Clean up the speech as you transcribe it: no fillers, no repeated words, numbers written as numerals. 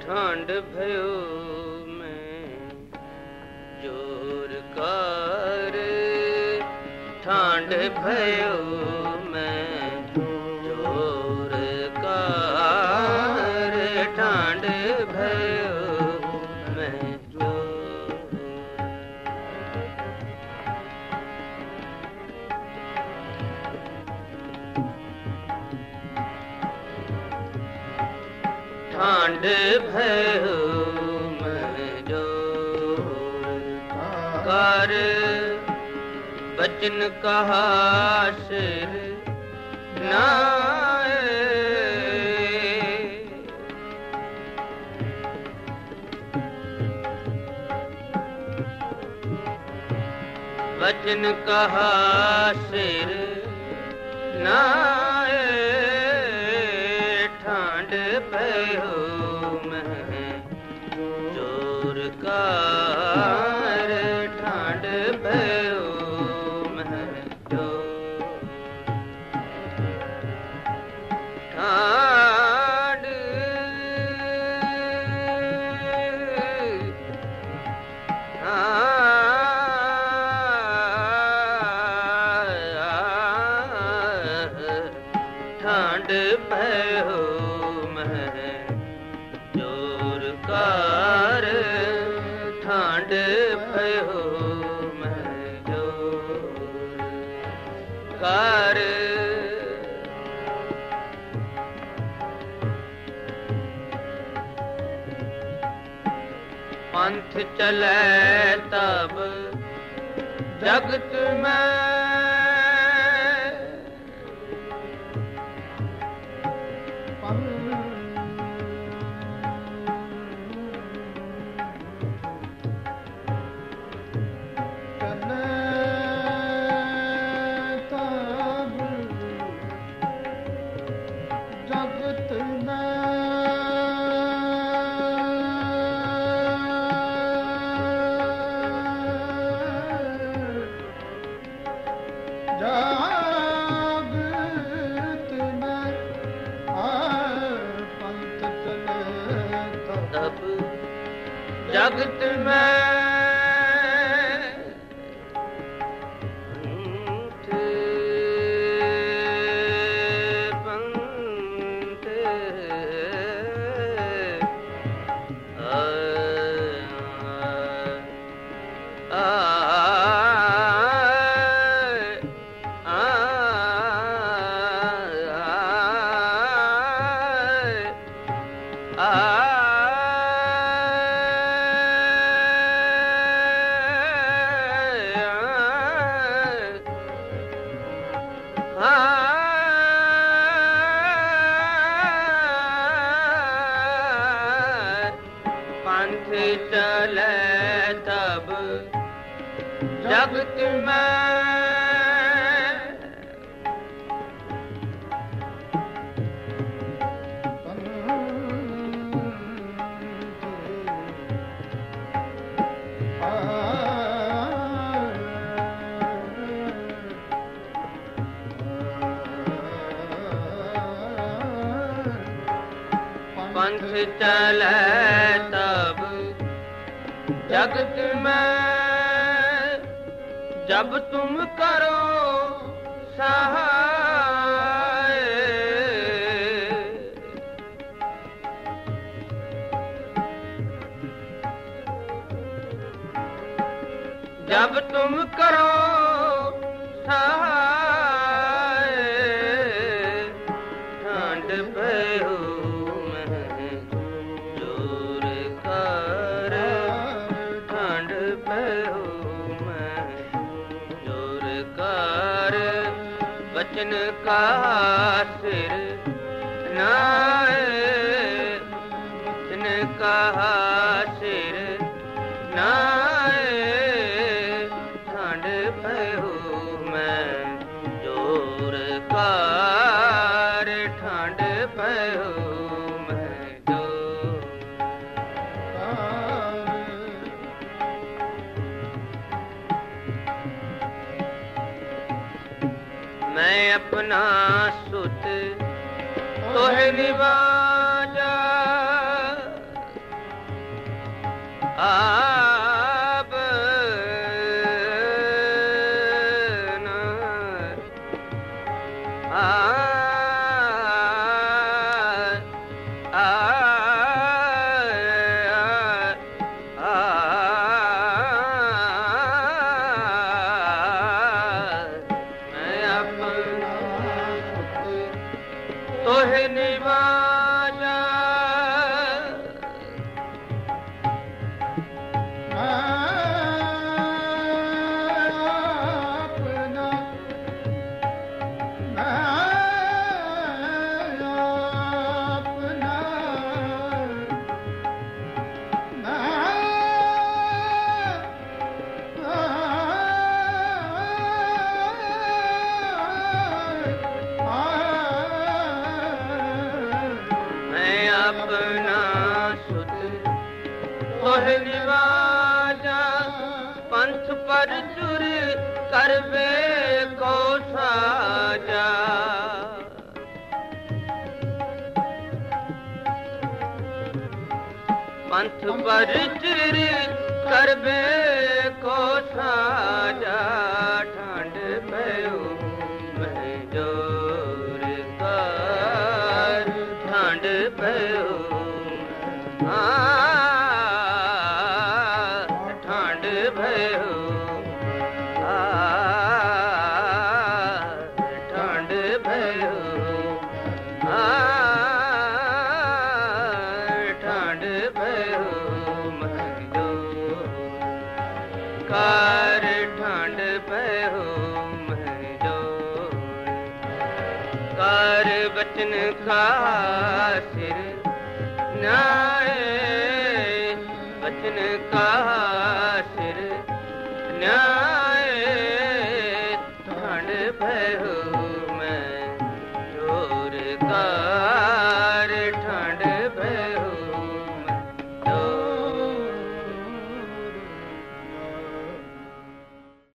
ठांड भयो मैं जोर कार ठांड भयो मैं जोर कार ठांड भयो मैं जोर ठांड भयो मैं जोर कार बचन कहा सिर नाए बचन कहा सिर नाए ठांड भयो मैं जोर कार ठांड भयो मैं जोर ठांड ठांड भयो मैं जोर कार ठांड भयो मैं जोर कार पंथ चले तब जगत में तब जगत में पंथ चले तब जगत में पंथ चले तब जगत में जब तुम करो सहाय जब तुम करो सहाय ठांड भयो बचन का सिर नाए बचन का सिर नाए ठांड भयो मैं जोर कार ठांड भयो मैं जोर मैं अपना सुत तोहे निवाजा ਆਪ ਨਾ ਤੋਹਿ ਨਿਵਾਜਾ अपना सुध तोहि निवाजा पंथ पर चुर करबे को साजा पंथ पर चुर करबे को साजा ठंड पयो मैं जोर कर ठंड पयो ठंड भयो ठंड भयो ठंड भयो मंजो कार ठंड भयो मंजो कार बचन का सिर न्याय बचन का सिर न्याय ठंड भयो मैं जोर का